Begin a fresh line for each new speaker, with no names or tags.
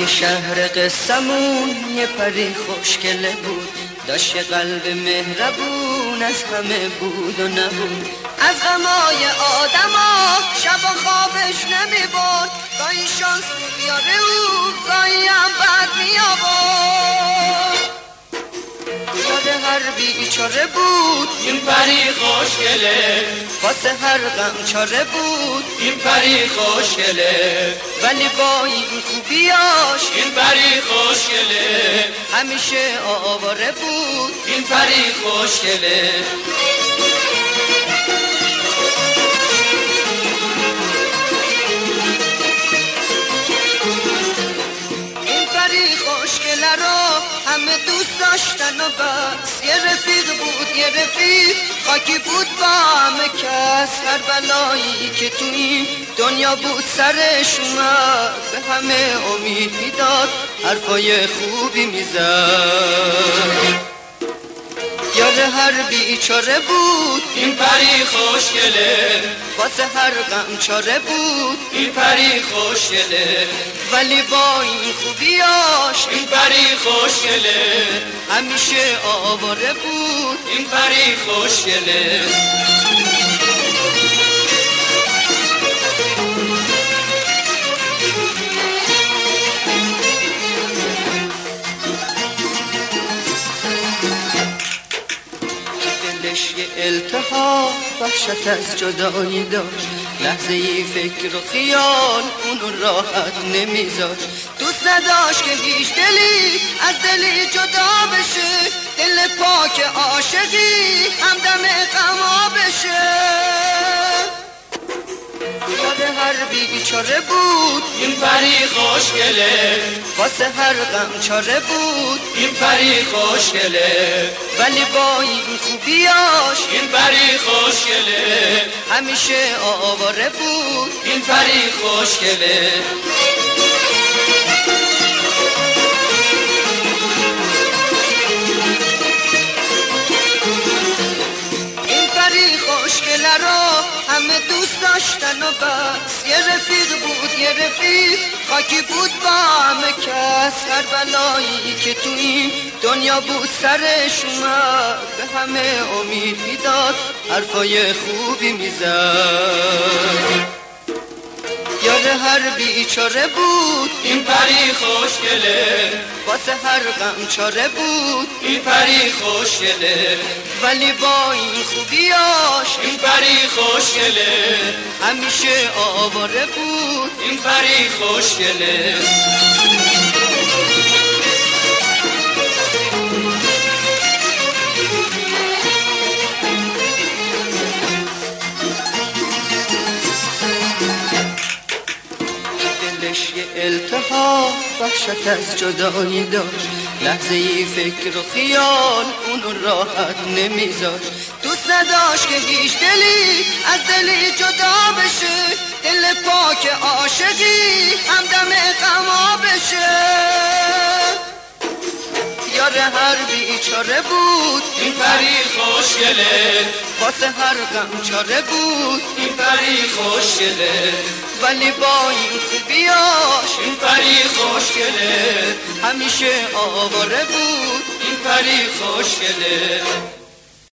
توی شهر قصمون یه پری خوشگله بود، داشت قلب مهربون، از همه بود و نبود. از غمای آدما شب و خوابش نمی برد، گاهی شانس بیاره او، گاهی هم بد می آورد. یاد هر بیچاره بود
این پری خوشگله،
واسه هر غم چاره بود
این پری خوشگله،
ولی با این خوبیاش
این پری خوشگله،
همیشه آواره بود
این پری خوشگله.
این پری خوشگله رو همه دوست داشتن و بس، یه رفیق بود یه رفیق خاکی بود با همه کس. هر بلایی که تو این دنیا بود سرش اومد، به همه امید میداد، حرفای خوبی میزد. یاد هر بیچاره بود
این پری خوشگله،
واسه هر غم چاره بود
این پری خوشگله،
ولی با این خوبیاش
این پری خوشگله،
همیشه آواره بود
این پری خوشگله.
یه التهاب وحشت از جدایی داشت، لحظه ای فکر و خیال اونو راحت نمیذاشت. دوست نداشت که هیچ دلی از دلی جدا بشه، دل پاک عاشقی همدم غما بشه. یاد هر بیچاره بود
این پری خوشگله،
واسه هر غم چاره بود
این پری خوشگله،
ولی با این خوبیاش
این پری خوشگله،
همیشه آواره بود
این پری خوشگله.
این پری خوشگله رو همه دوست داشتن و بس، یه رفیق بود یه رفیق خاکی بود با همه کس. هر بلایی که تو این دنیا بود سرش اومد، به همه امید میداد، حرفای خوبی میزد. یاد هر بیچاره بود
این پری خوشگله،
واسه هر غم چاره بود
این پری خوشگله،
ولی با این خوبیاش
این پری خوشگله،
همیشه آواره بود
این پری خوشگله.
یه التهاب وحشت از جدایی داشت، لحظه ای فکر و خیال اونو راحت نمیذاشت. دوست نداشت که هیچ دلی از دلی جدا بشه، دل پاک عاشقی همدم غما بشه. یاد هر بیچاره بود
این پری خوشگله،
واسه هر غم چاره بود
این پری خوشگله،
ولی با این خوبیاش
این پری خوشگله،
همیشه آواره بود
این پری خوشگله.